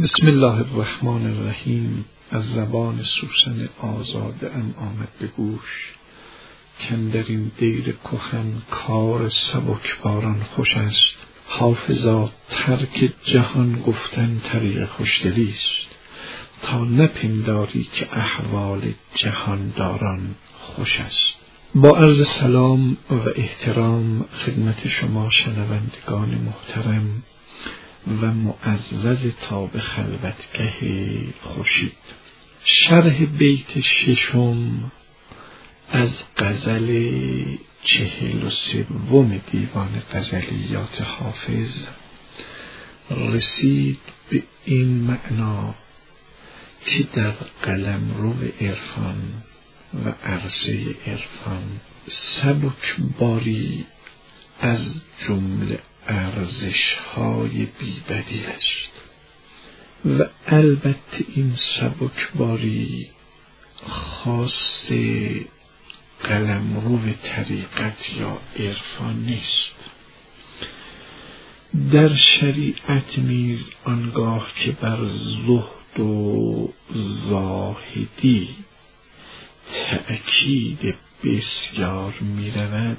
بسم الله الرحمن الرحیم. از زبان سوسن آزاده ام آمد به گوش، کاندر این دیر کهن کار سبکباران خوش است. حافظا ترک جهان گفتن طریق خوشدلی است، تا نپنداری که احوال جهانداران خوش است. با عرض سلام و احترام خدمت شما شنوندگان محترم و معزز تا به خلوتگه خورشید، شرح بیت ششم از غزل 43 دیوان غزلیات حافظ رسید به این معنا که در قلمرو عرفان و عرصه عرفان سبکباری از جمله ارزش‌های بی‌بدیل است و البته این سبکباری خاص قلمرو طریقت یا عرفان نیست. در شریعت نیز آنگاه که بر زهد و زاهدی تأکید بسیار می رود،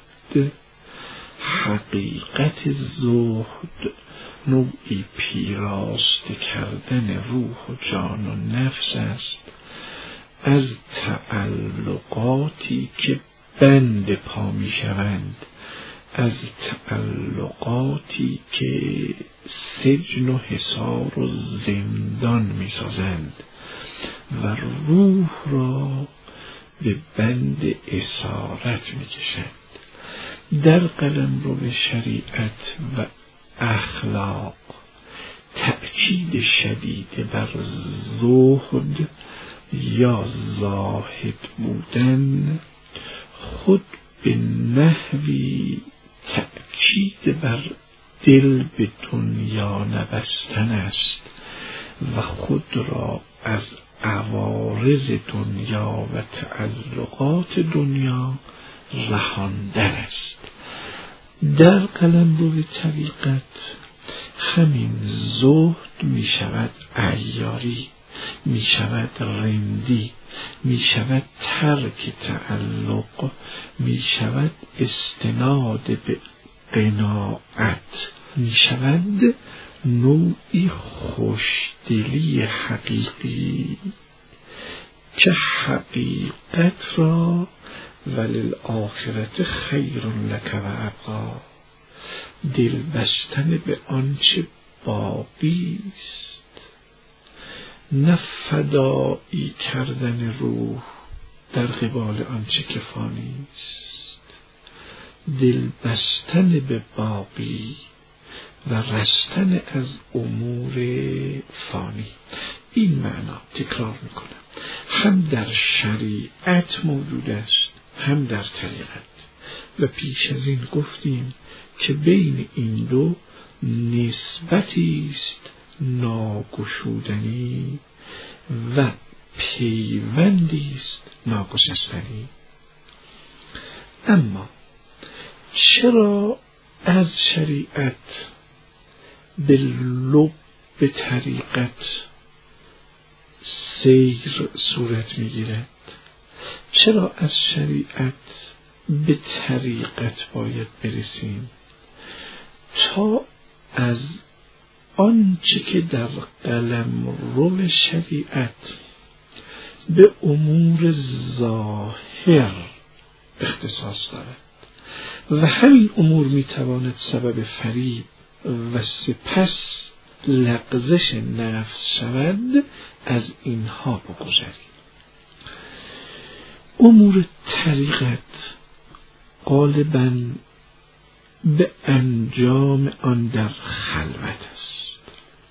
حقیقت زهد نوعی پیراسته کردن روح و جان و نفس است از تعلقاتی که بند پا می شوند، از تعلقاتی که سجن و حصار و زندان می سازند و روح را به بند اسارت می کشند. در قلمرو شریعت و اخلاق تأکید شدید بر زهد یا زاهد بودن خود به نحوی تأکید بر دل به دنیا نبستن است و خود را از عوارض دنیا و تعلقات دنیا رهاندن است. در قلمرو طریقت همین زهد می شود عیاری، می شود رندی، می شود ترک تعلق، می شود استناد به قناعت، می شود نوعی خوشدلی حقیقی که حقیقت را وللآخرة خیر لک و ابقی، دل بستن به آنچه باقی است، نه فدایی کردن روح در قبال آنچه که فانی است، دل بستن به باقی و رستن از امور فانی. این معنا تکرار میکنم، هم در شریعت موجود است هم در طریقت، و پیش از این گفتیم که بین این دو نسبتی است ناگشودنی و پیوندی است ناگسستنی. اما چرا از شریعت به لب طریقت سیر صورت میگیرد؟ چرا از شریعت به طریقت باید برسیم؟ تا از آنچه که در قلمرو شریعت به امور ظاهر اختصاص دارد و همین امور میتواند سبب فریب و سپس لغزش نفس شود، از اینها بگذریم. امور طریقت غالباً به انجام آن در خلوت است،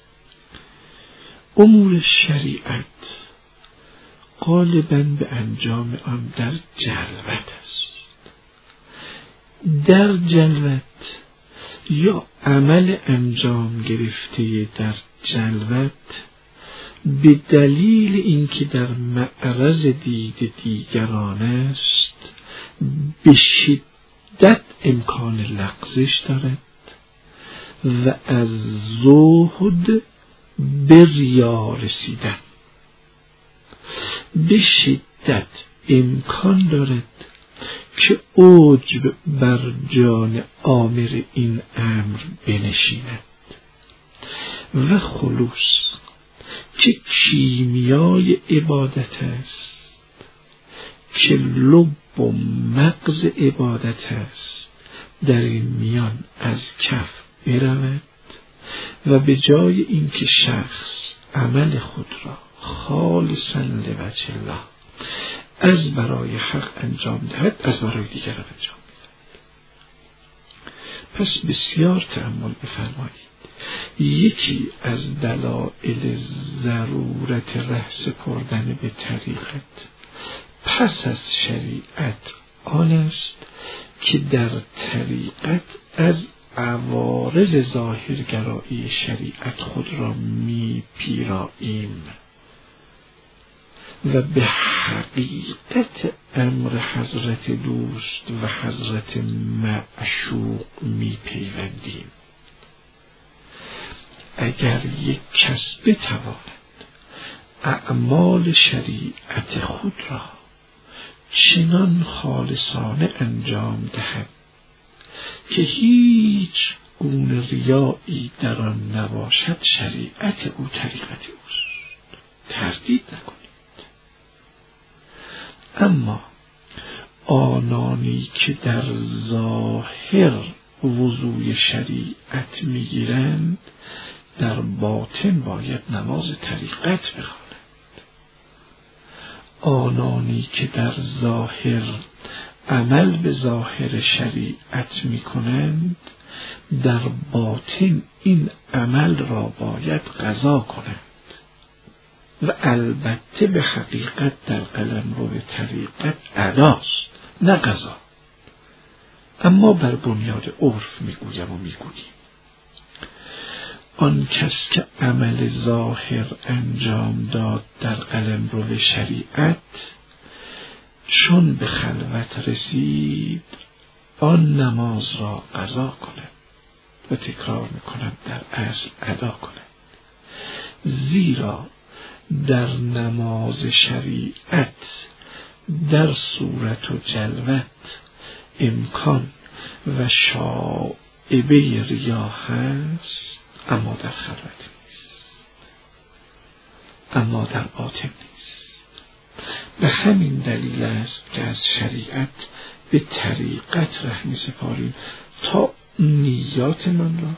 امور شریعت غالباً به انجام آن در جلوت است. در جلوت یا عمل انجام گرفته در جلوت به دلیل اینکه در معرض دید دیگران است به شدت امکان لغزش دارد و از زهد به ریا رسیدن به شدت امکان دارد که عجب بر جان آمر این امر بنشیند و خلوص که کیمیای عبادت است، که لب و مغز عبادت است، در این میان از کف برود و به جای اینکه شخص عمل خود را خالصاً لوجه الله از برای حق انجام دهد، از برای دیگران انجام می‌دهد. پس بسیار تأمل بفرمایید. یکی از دلایل ضرورت ره سپردن به طریقت پس از شریعت آن است که در طریقت از عوارض ظاهرگرایی شریعت خود را می‌پیراییم و به حقیقت امر حضرت دوست و حضرت معشوق می‌پیوندیم. اگر یک کس بتواند اعمال شریعت خود را چنان خالصانه انجام دهد که هیچ گونه ریایی در آن نباشد، شریعت او طریقت اوست، تردید نکنید. اما آنانی که در ظاهر وضوی شریعت میگیرند، در باطن باید نماز طریقت بخوانند. آنانی که در ظاهر عمل به ظاهر شریعت میکنند، در باطن این عمل را باید قضا کنند و البته به حقیقت در قلمرو طریقت اداست نه قضا، اما بر بنیاد عرف میگویم و میگوییم. آن کس که عمل ظاهر انجام داد در قلمرو شریعت، چون به خلوت رسید آن نماز را قضا کند و تکرار میکنم در اصل ادا کند، زیرا در نماز شریعت در صورت و جلوت امکان و شائبه ریا هست، اما در خلوت نیست، اما در باطن نیست. به همین دلیل است که از شریعت به طریقت ره می‌سپاریم تا نیاتمان را،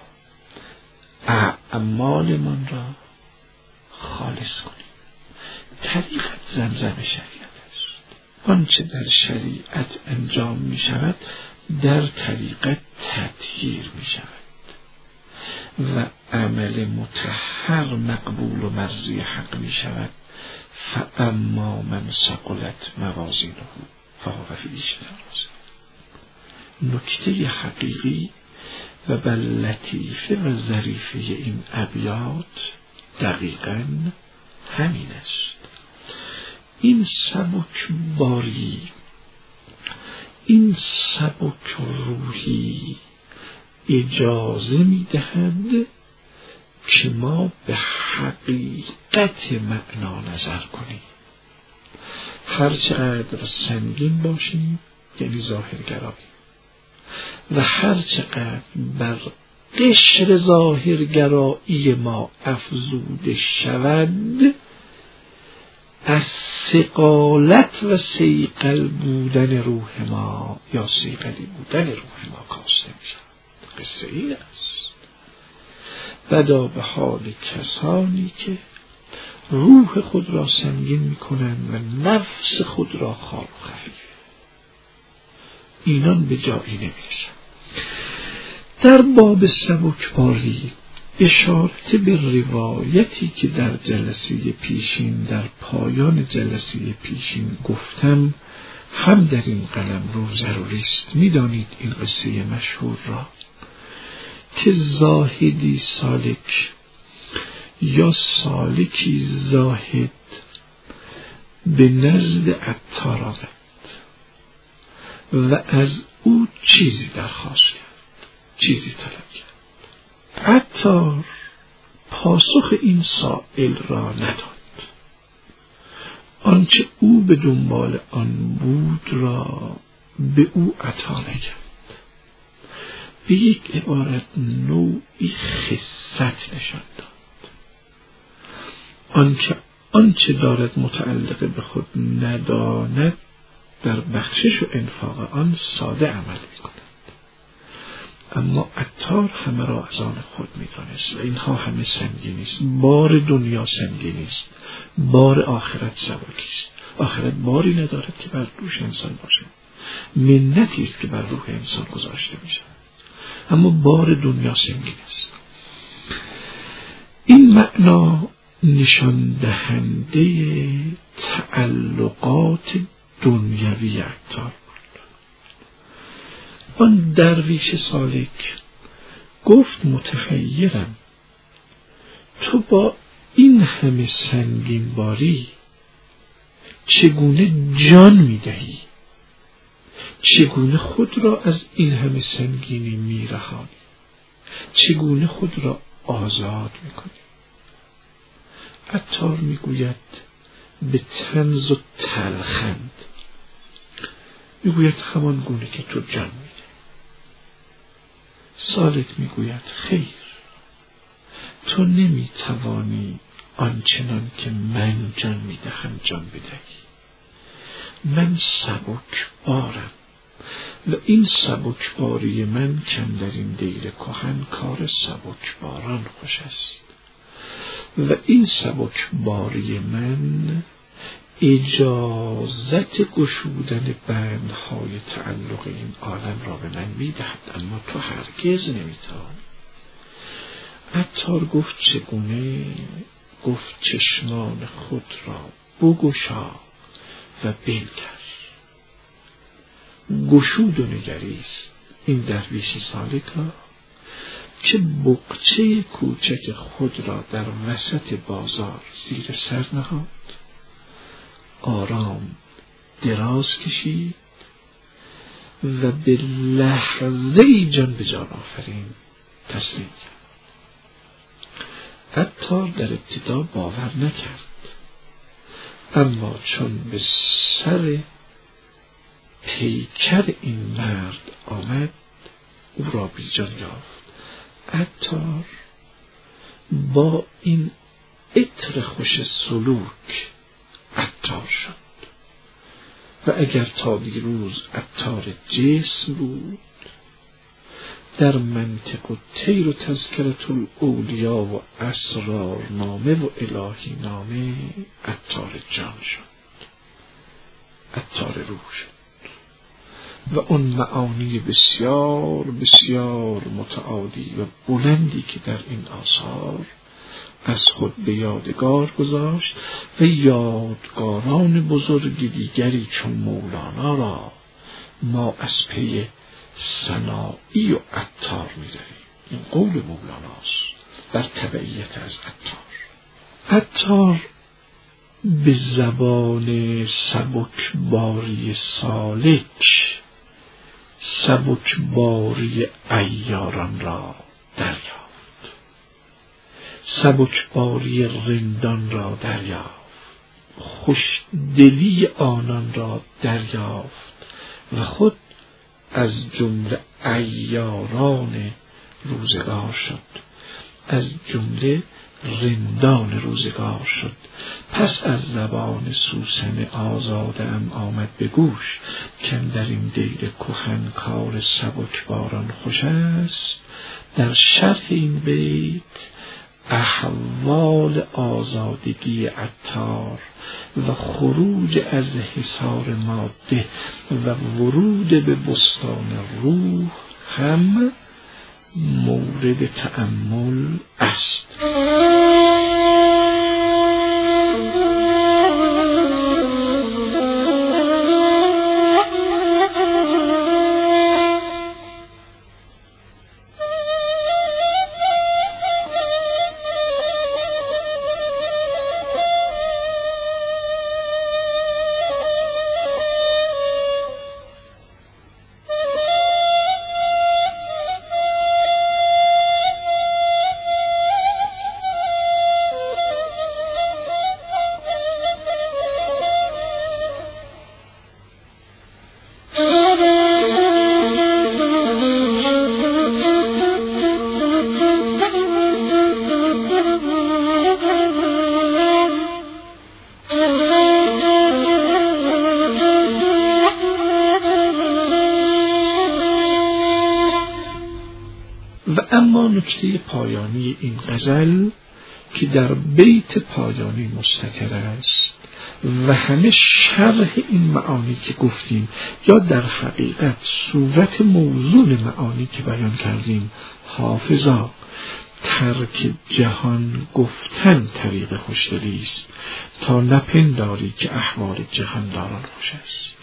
اعمالمان را خالص کنیم. طریقت زمزم شریعت است. آنچه در شریعت انجام می شود در طریقت تطهیر می شود و عمل مطهر مقبول و مرضی حق می شود. فاما من ثقلت موازینه فهو فی عیشة راضیة. نکته حقیقی و بر لطیفه و ظریفه این ابیات دقیقاً همین است. این سبک باری، این سبک روحی اجازه می‌دهد که ما به حقیقت معنا نظر کنیم. هرچقدر سنگین باشیم یعنی ظاهرگرایی و هرچقدر بر قشر ظاهرگرایی ما افزوده شود، از ثقالت و صیقل بودن روح ما یا صیقلی بودن روح ما کاسته می شود. قصه این است. بدا به حال کسانی که روح خود را سنگین می کنند و نفس خود را خار و خفیف. اینان به جایی نمی رسند. در باب سبکباری اشارت به روایتی که در جلسه پیشین، در پایان جلسه پیشین گفتم هم در این قلمرو ضروری است. می‌دانید این قصه مشهور را که زاهدی سالک یا سالکی زاهد به نزد عطار آمد و از او چیزی درخواست کرد، چیزی طلب کرد. عطار پاسخ این سائل را نداد. آنچه او به دنبال آن بود را به او عطا نکرد. به یک عبارت نوعی خست نشان داد. آنچه دارد متعلق به خود نداند در بخشش و انفاق آن ساده عمل می‌کند. اما عطار همه را از آن خود می‌دانست و اینها همه سنگین است. بار دنیا سنگین است، بار آخرت سبکی است. آخرت باری ندارد که بر دوش انسان باشد، منتی است که بر روح انسان گذاشته می‌شود، اما بار دنیا سنگین است. این معنا نشان دهنده تعلقات دنیوی عطار بود. آن درویش سالک گفت متحیرم، تو با این همه سنگین باری چگونه جان میدهی؟ چگونه خود را از این همه سنگینی میرهانی؟ چگونه خود را آزاد میکنی؟ عطار میگوید به طنز و تلخند، میگوید همان گونه که تو جان میده. سالک میگوید خیر، تو نمیتوانی آنچنان که من جان میدهم جان بدهی. من سبک بارم و این سبکباری من کم در این دیر کهن کار سبکباران خوش است و این سبکباری من اجازت گشودن بندهای تعلق این عالم را به من میدهد، اما تو هرگز نمیتوانی. عطار گفت چگونه؟ گفت چشمان خود را بگشا و بنگر. گشود و نگریست این درویش سالک را که بقچه کوچک خود را در وسط بازار زیر سر نهاد، آرام دراز کشید و به لحظه‌ای جان به جان آفرین تسلیم کرد. عطار در ابتدا باور نکرد، اما چون به سر پیکر این مرد آمد او را بی جان یافت. عطار با این عطر خوش سلوک عطار شد و اگر تا دیروز عطار جسم بود، در منطق و طیر و تذکرة الاولیا و اسرار نامه و الهی نامه عطار جان شد، عطار روح شد و اون معانی بسیار بسیار متعالی و بلندی که در این آثار از خود به یادگار گذاشت و یادگاران بزرگ دیگری چون مولانا را ما از پی سنایی و عطار می‌رویم. این قول مولاناست بر تبعیت از عطار به زبان سبکباری سالک سبکباری عیاران را دریافت، سبکباری رندان را دریافت، خوشدلی آنان را دریافت و خود از جمله عیاران روزگار شد، از جمله رندان روزگار شد. پس از زبان سوسن آزاده ام آمد به گوش کم در این دیر کهن کار سبکباران خوش است. در شرح این بیت احوال آزادگی عطار و خروج از حصار ماده و ورود به بستان روح هم مورد تأمل است. نکته پایانی این غزل که در بیت پایانی مستتر است و همه شرح این معانی که گفتیم یا در حقیقت صورت موزون معانی که بیان کردیم، حافظا ترک جهان گفتن طریق خوشدلی است تا نپنداری که احوال جهانداران خوش است.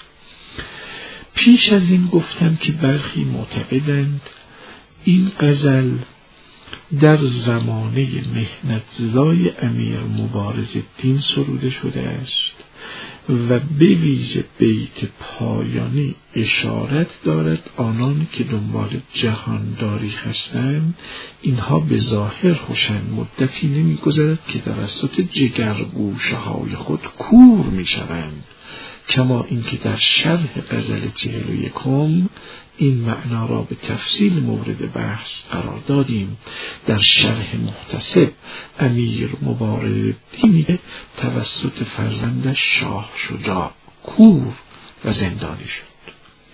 پیش از این گفتم که برخی معتقدند این غزل در زمانه محنت‌زای امیر مبارزالدین سروده شده است و به ویژه بیت پایانی اشارت دارد آنان که دنبال جهانداری هستند اینها به ظاهر خوشند، مدتی نمی‌گذرد که توسط جگرگوشه های خود کور می‌شوند، کما اینکه در شرح غزل 41 این معنا را به تفصیل مورد بحث قرار دادیم. در شرح محتسب امیر مبارزالدین توسط فرزندش شاه شجاع کور و زندانی شد.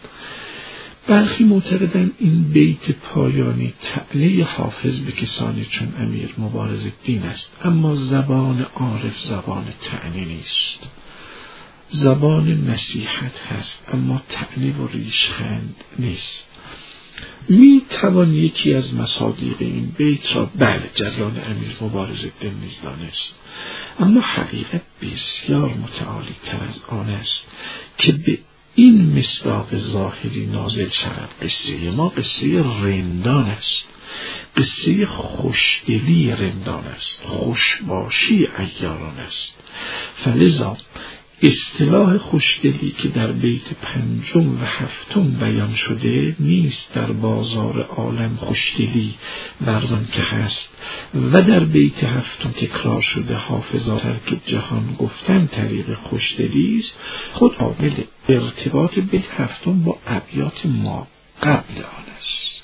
برخی معتقدند این بیت پایانی طعنه حافظ به کسانی چون امیر مبارزالدین است، اما زبان عارف زبان طعنه نیست، زبان نصیحت هست، اما طعنه و ریشخند نیست. می توان یکی از مصادیق این بیت را بله جریان امیر مبارزالدین نیز دانست، اما حقیقت بسیار متعالی تر از آن است که به این مصداق ظاهری نازل شود. قصه ما قصه رندان است، قصه خوشدلی رندان است، خوشباشی عیاران است. فلذا اصطلاح خوشدلی که در بیت 5 و 7 بیان شده نیست در بازار عالم خوشدلی ورزان که هست و در بیت 7 تکرار شده حافظا ترک جهان گفتن طریق خوشدلی است، خود قابل ارتباط بیت 7 با ابیات ما قبل آن است.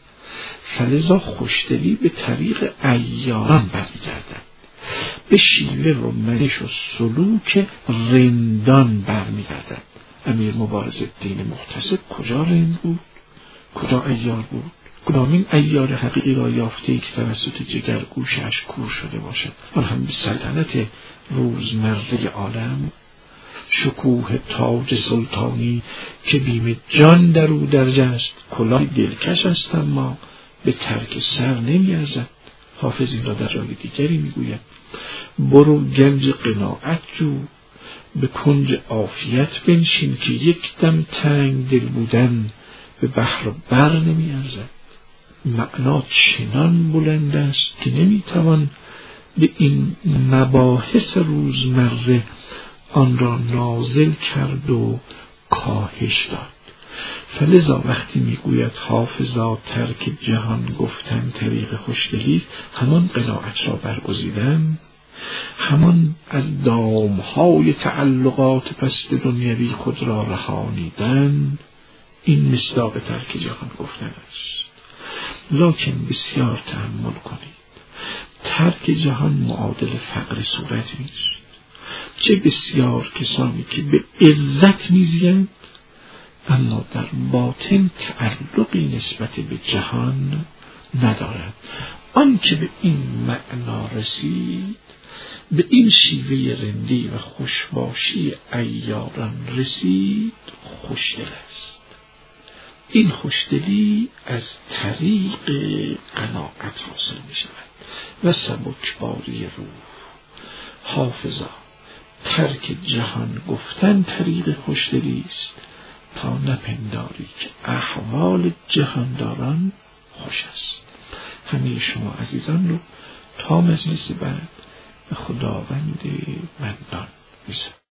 فلذا خوشدلی به طریق عیاران برمیگردد، به شیوه و منش و سلوک رندان برمیگردد. امیر مبارزالدین محتسب کجا رند بود؟ کجا عیار بود؟ کدامین عیار حقیقی را یافته ای که توسط جگرگوشش کور شده باشد؟ آن هم به سلطنت روزمره عالم، شکوه تاج سلطانی که بیم جان در او درج است، کلاه دلکش است اما به ترک سر نمی‌ارزد. حافظ این را در جای دیگری میگوید: برو گنج قناعت جو، به کنج عافیت بنشین که یک دم تنگ دل بودن به بحر و بر نمی‌ارزد. معنا چنان بلند است که نمیتوان به این مباحث روزمره آن را نازل کرد و کاهش داد. فلذا وقتی میگوید حافظا ترک جهان گفتن طریق خوشدلی، همان قناعت را برگزیدن، همان از دامهای تعلقات پست دنیوی خود را رهانیدن، این مصداق ترک جهان گفتن است. لکن بسیار تأمل کنید، ترک جهان معادل فقر صورت نیست. چه بسیار کسانی که به عزت میزیند اما در باطن تعلقی نسبت به جهان ندارد. آن که به این معنا رسید، به این شیوه رندی و خوشباشی عیاران رسید، خوشدل است. این خوشدلی از طریق قناعت حاصل می شود و سبکباری روح. حافظا ترک جهان گفتن طریق خوشدلی است تا نپنداری که احوال جهانداران خوش است. همه شما عزیزان رو تا مجلس بعد به خداوند منان می‌سپارم.